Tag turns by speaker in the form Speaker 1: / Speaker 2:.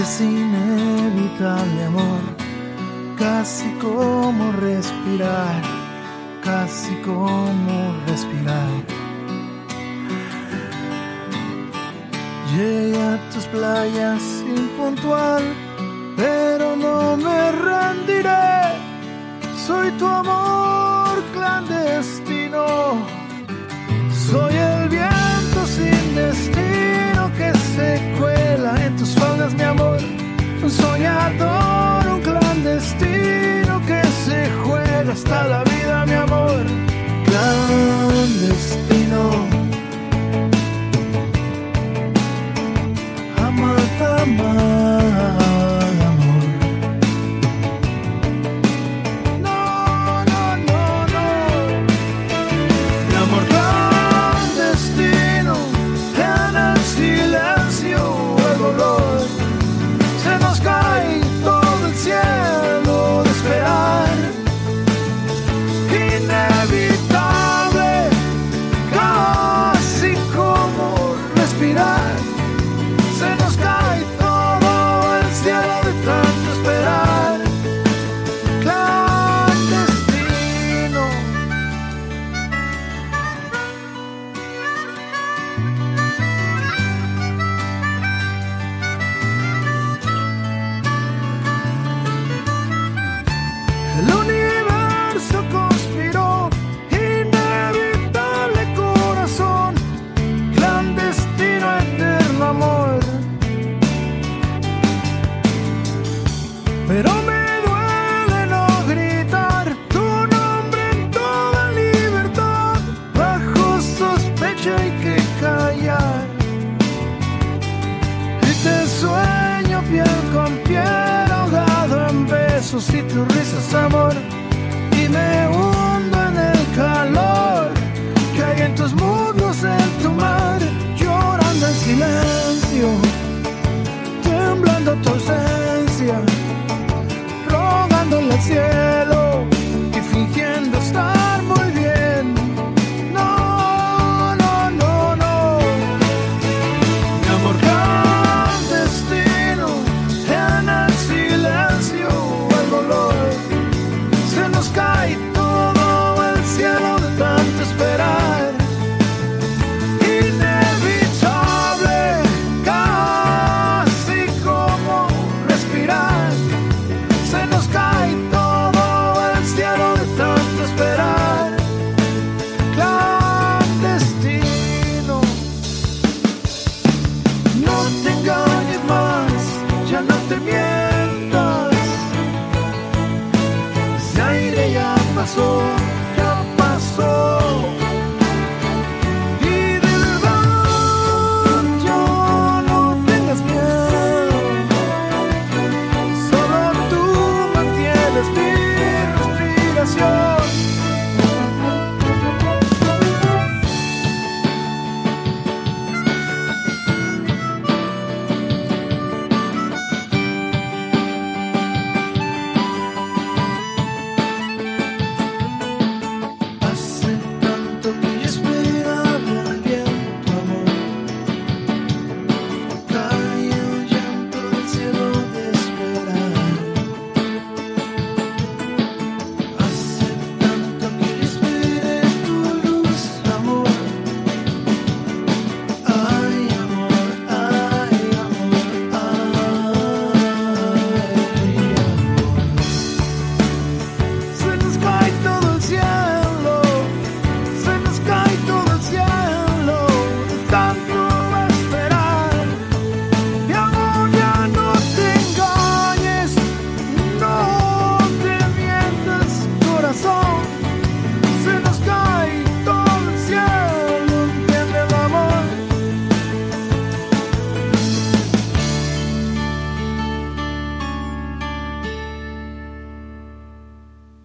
Speaker 1: Es inevitable, amor, casi como respirar, casi como respirar. Llegué a tus playas impuntual, pero no me rendiré. Soy tu amor clandestino, soy el viento sin destino que se cuela en tus faldas, mi amor. Un soñador, un clandestino que se juega hasta la vida, mi amor. Clandestino, amada, amada. Y tu risa es amor, y me hundo en el calor que hay en tus muslos, en tu mar, llorando en silencio, temblando tu ausencia, rogándole al cielo